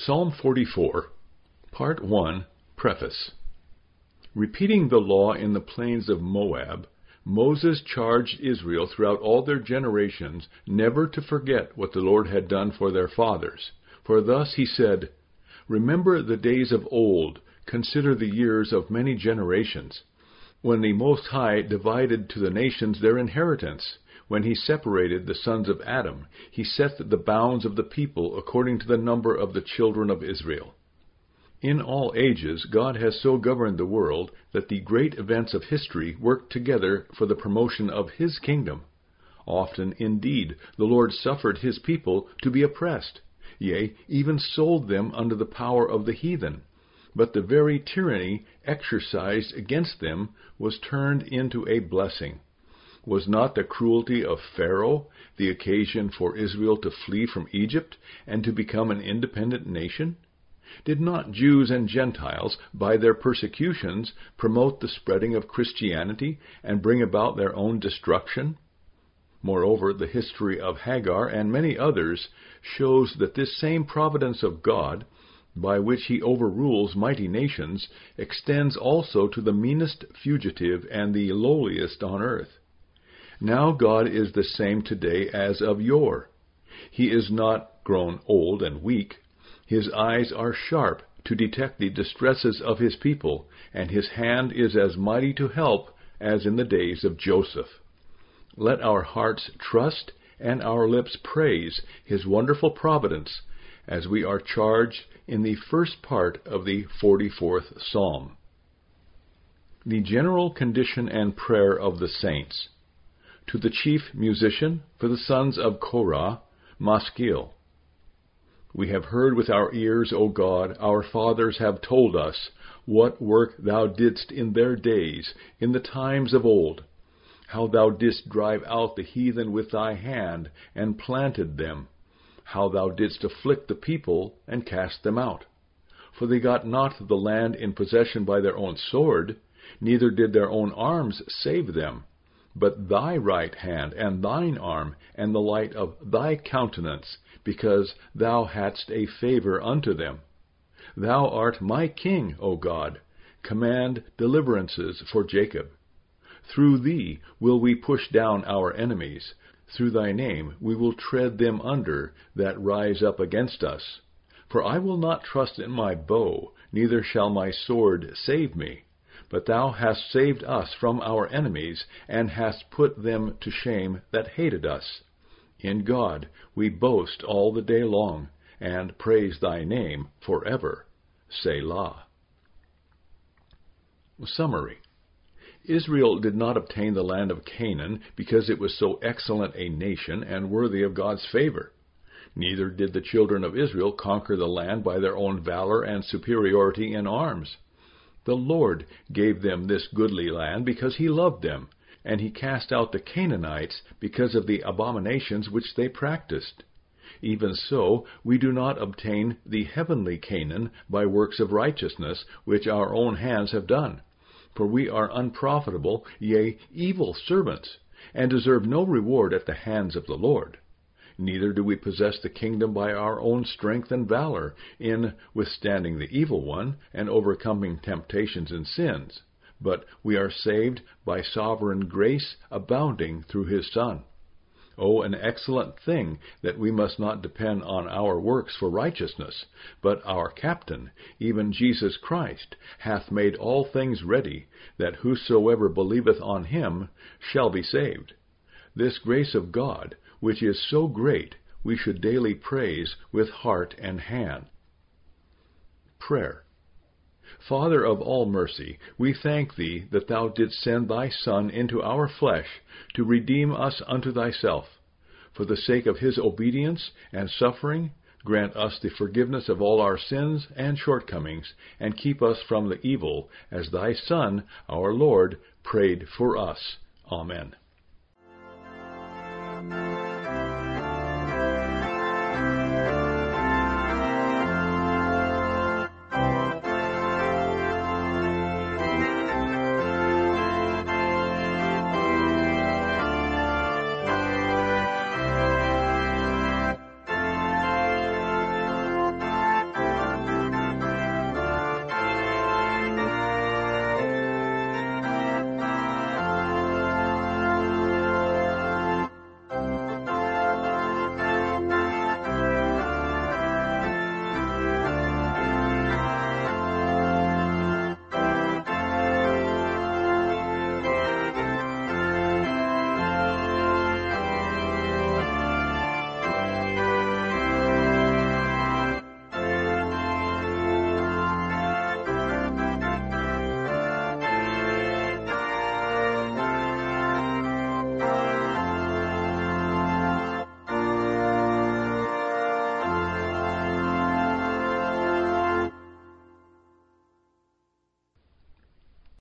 Psalm 44, Part 1, Preface. Repeating the law in the plains of Moab, Moses charged Israel throughout all their generations never to forget what the Lord had done for their fathers. For thus he said, "Remember the days of old, consider the years of many generations, when the Most High divided to the nations their inheritance. When he separated the sons of Adam, he set the bounds of the people according to the number of the children of Israel." In all ages, God has so governed the world that the great events of history work together for the promotion of his kingdom. Often, indeed, the Lord suffered his people to be oppressed, yea, even sold them under the power of the heathen. But the very tyranny exercised against them was turned into a blessing. Was not the cruelty of Pharaoh the occasion for Israel to flee from Egypt and to become an independent nation? Did not Jews and Gentiles, by their persecutions, promote the spreading of Christianity and bring about their own destruction? Moreover, the history of Hagar and many others shows that this same providence of God, by which he overrules mighty nations, extends also to the meanest fugitive and the lowliest on earth. Now God is the same today as of yore. He is not grown old and weak. His eyes are sharp to detect the distresses of his people, and his hand is as mighty to help as in the days of Joseph. Let our hearts trust and our lips praise his wonderful providence, as we are charged in the first part of the 44th Psalm. The general condition and prayer of the saints. To the chief musician, for the sons of Korah, Maskil. We have heard with our ears, O God, our fathers have told us, what work thou didst in their days, in the times of old, how thou didst drive out the heathen with thy hand, and planted them, how thou didst afflict the people, and cast them out. For they got not the land in possession by their own sword, neither did their own arms save them, but thy right hand, and thine arm, and the light of thy countenance, because thou hadst a favor unto them. Thou art my king, O God. Command deliverances for Jacob. Through thee will we push down our enemies. Through thy name we will tread them under that rise up against us. For I will not trust in my bow, neither shall my sword save me. But thou hast saved us from our enemies, and hast put them to shame that hated us. In God we boast all the day long, and praise thy name forever. Selah. Summary. Israel did not obtain the land of Canaan because it was so excellent a nation and worthy of God's favor. Neither did the children of Israel conquer the land by their own valor and superiority in arms. The Lord gave them this goodly land because he loved them, and he cast out the Canaanites because of the abominations which they practiced. Even so, we do not obtain the heavenly Canaan by works of righteousness which our own hands have done. For we are unprofitable, yea, evil servants, and deserve no reward at the hands of the Lord. Neither do we possess the kingdom by our own strength and valor, in withstanding the evil one, and overcoming temptations and sins. But we are saved by sovereign grace abounding through his Son. Oh, an excellent thing that we must not depend on our works for righteousness, but our Captain, even Jesus Christ, hath made all things ready, that whosoever believeth on him shall be saved. This grace of God, which is so great, we should daily praise with heart and hand. Prayer. Father of all mercy, we thank thee that thou didst send thy Son into our flesh to redeem us unto thyself. For the sake of his obedience and suffering, grant us the forgiveness of all our sins and shortcomings, and keep us from the evil, as thy Son, our Lord, prayed for us. Amen.